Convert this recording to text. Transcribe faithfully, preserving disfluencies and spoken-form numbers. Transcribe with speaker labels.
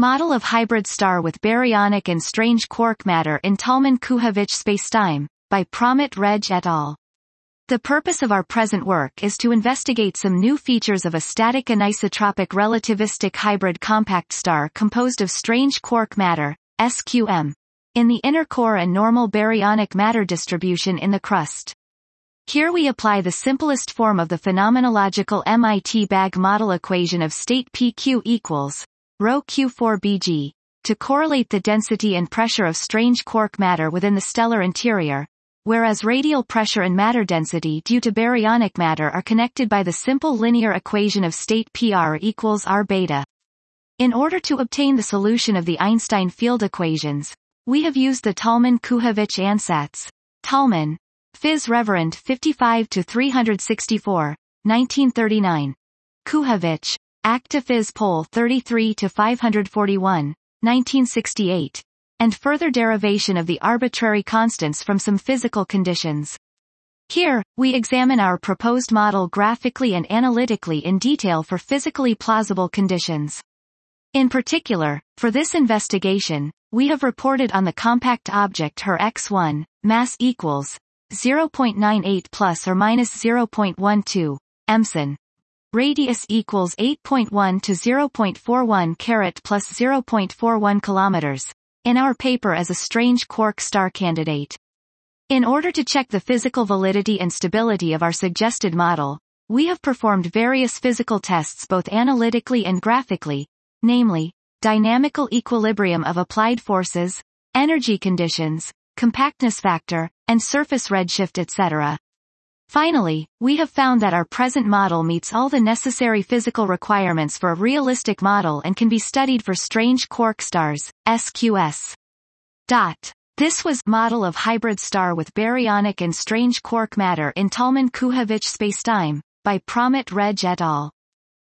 Speaker 1: model of hybrid star with baryonic and strange quark matter in Tolman-Kuhevich spacetime, by Pramit Reg et al. The purpose of our present work is to investigate some new features of a static anisotropic relativistic hybrid compact star composed of strange quark matter, S Q M, in the inner core and normal baryonic matter distribution in the crust. Here we apply the simplest form of the phenomenological M I T bag model equation of state P Q equals rho Q four B G, to correlate the density and pressure of strange quark matter within the stellar interior, whereas radial pressure and matter density due to baryonic matter are connected by the simple linear equation of state P R equals R beta. In order to obtain the solution of the Einstein field equations, we have used the Tolman-Kuhevich ansatz. Tolman, Phys. Reverend fifty-five to three sixty-four, nineteen thirty-nine. Kuhevich, Acta Phys. Pol. thirty-three to five forty-one, nineteen sixty-eight. And further derivation of the arbitrary constants from some physical conditions. Here, we examine our proposed model graphically and analytically in detail for physically plausible conditions. In particular, for this investigation, we have reported on the compact object Her X one, mass equals zero point nine eight plus or minus zero point one two, Emson. Radius equals eight point one to zero point four one carat plus zero point four one kilometers, in our paper as a strange quark star candidate. In order to check the physical validity and stability of our suggested model, we have performed various physical tests both analytically and graphically, namely, dynamical equilibrium of applied forces, energy conditions, compactness factor, and surface redshift et cetera. Finally, we have found that our present model meets all the necessary physical requirements for a realistic model and can be studied for strange quark stars, S Q S. Dot. This was Model of Hybrid Star with Baryonic and Strange Quark Matter in Tolman-Kuhevich Spacetime, by Pramit Reg et al.